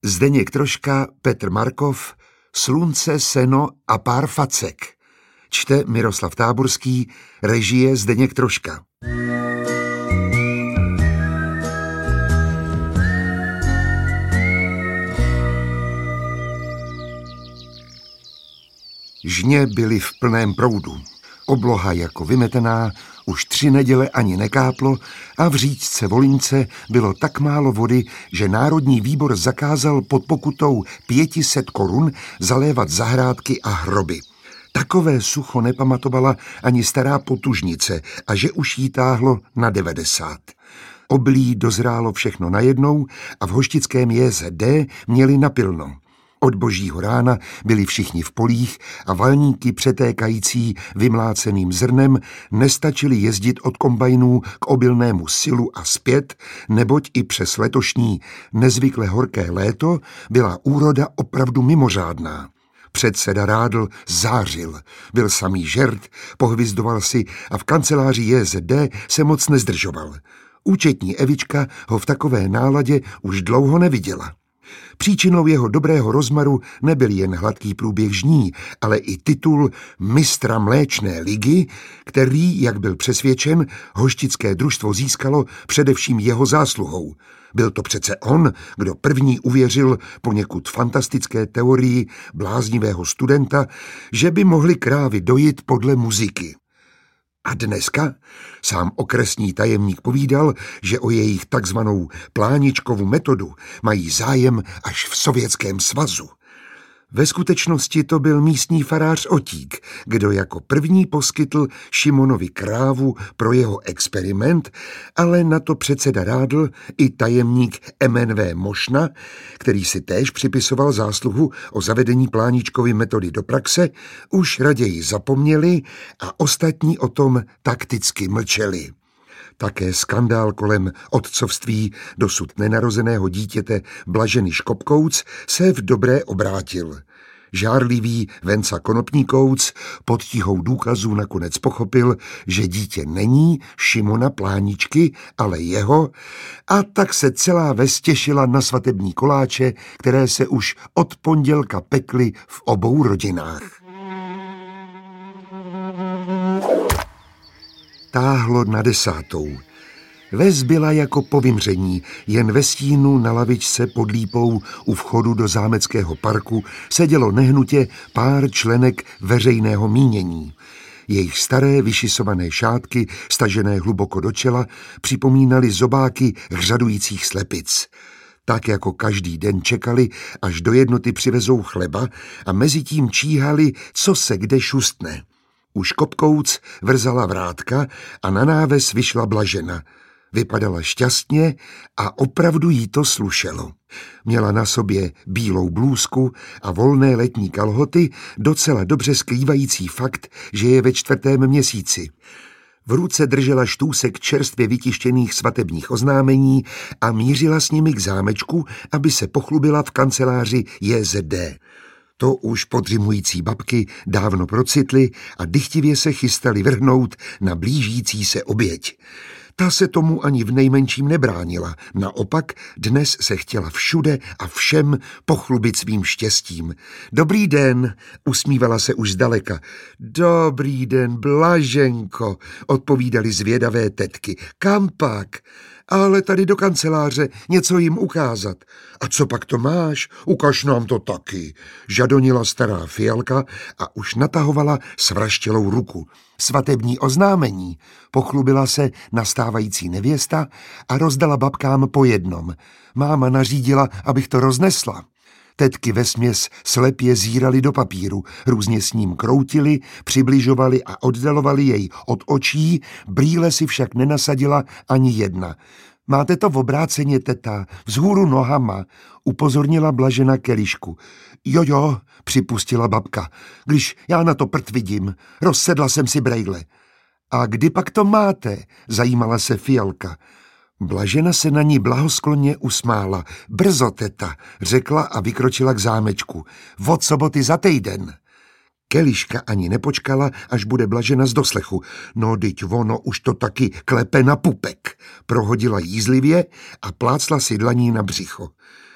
Zdeněk Troška, Petr Markov, Slunce, seno a pár facek. Čte Miroslav Táborský, režie Zdeněk Troška. Žně byly v plném proudu. Obloha jako vymetená, už 3 neděle ani nekáplo a v říčce Volínce bylo tak málo vody, že Národní výbor zakázal pod pokutou 500 korun zalévat zahrádky a hroby. Takové sucho nepamatovala ani stará potužnice a že už jí táhlo na 90. Obilí dozrálo všechno najednou a v Hoštickém JZD měli napilno. Od božího rána byli všichni v polích a valníky přetékající vymláceným zrnem nestačili jezdit od kombajnů k obilnému silu a zpět, neboť i přes letošní nezvykle horké léto byla úroda opravdu mimořádná. Předseda Rádl zářil, byl samý žert, pohvizdoval si a v kanceláři JZD se moc nezdržoval. Účetní Evička ho v takové náladě už dlouho neviděla. Příčinou jeho dobrého rozmaru nebyl jen hladký průběh žní, ale i titul mistra mléčné ligy, který, jak byl přesvědčen, hoštické družstvo získalo především jeho zásluhou. Byl to přece on, kdo první uvěřil poněkud fantastické teorii bláznivého studenta, že by mohly krávy dojit podle muziky. A dneska sám okresní tajemník povídal, že o jejich takzvanou Pláničkovu metodu mají zájem až v Sovětském svazu. Ve skutečnosti to byl místní farář Otík, kdo jako první poskytl Šimonovi krávu pro jeho experiment, ale na to předseda Rádl i tajemník MNV Mošna, který si též připisoval zásluhu o zavedení Pláničkovy metody do praxe, už raději zapomněli a ostatní o tom takticky mlčeli. Také skandál kolem otcovství dosud nenarozeného dítěte Blaženy Škopkouc se v dobré obrátil. Žárlivý Venca Konopníkouc pod tíhou důkazů nakonec pochopil, že dítě není Šimona Pláničky, ale jeho, a tak se celá ves těšila na svatební koláče, které se už od pondělka pekly v obou rodinách. Táhlo na 10. Ves byla jako po vymření, jen ve stínu na lavičce pod lípou u vchodu do zámeckého parku sedělo nehnutě pár členek veřejného mínění. Jejich staré vyšisované šátky, stažené hluboko do čela, připomínaly zobáky hřadujících slepic. Tak jako každý den čekali, až do jednoty přivezou chleba a mezitím číhali, co se kde šustne. U Škopkouc vrzala Vrátka a na náves vyšla Blažena. Vypadala šťastně a opravdu jí to slušelo. Měla na sobě bílou blůzku a volné letní kalhoty, docela dobře skrývající fakt, že je ve 4. měsíci. V ruce držela štůsek čerstvě vytištěných svatebních oznámení a mířila s nimi k zámečku, aby se pochlubila v kanceláři JZD. To už podřimující babky dávno procitly a dychtivě se chystali vrhnout na blížící se oběť. Ta se tomu ani v nejmenším nebránila. Naopak dnes se chtěla všude a všem pochlubit svým štěstím. Dobrý den, usmívala se už zdaleka. Dobrý den, Blaženko, odpovídali zvědavé tetky. Kam pak? Ale tady do kanceláře, něco jim ukázat. A co pak to máš? Ukaž nám to taky, žadonila stará Fialka a už natahovala svraštělou ruku. Svatební oznámení, pochlubila se nastávající nevěsta a rozdala babkám po jednom. Máma nařídila, abych to roznesla. Tetky vesměs slepě zírali do papíru, různě s ním kroutili, přibližovali a oddalovali jej od očí, brýle si však nenasadila ani jedna. Máte to v obráceně, teta, vzhůru nohama, upozornila Blažena Kelišku. Jo, připustila babka, když já na to prd vidím, rozsedla jsem si brejle. A kdy pak to máte, zajímala se Fialka. Blažena se na ní blahosklonně usmála. Brzo, teta, řekla a vykročila k zámečku. Od soboty za týden. Keliška ani nepočkala, až bude Blažena z doslechu. No, dyť ono už to taky klepe na pupek. Prohodila jízlivě a plácla si dlaní na břicho.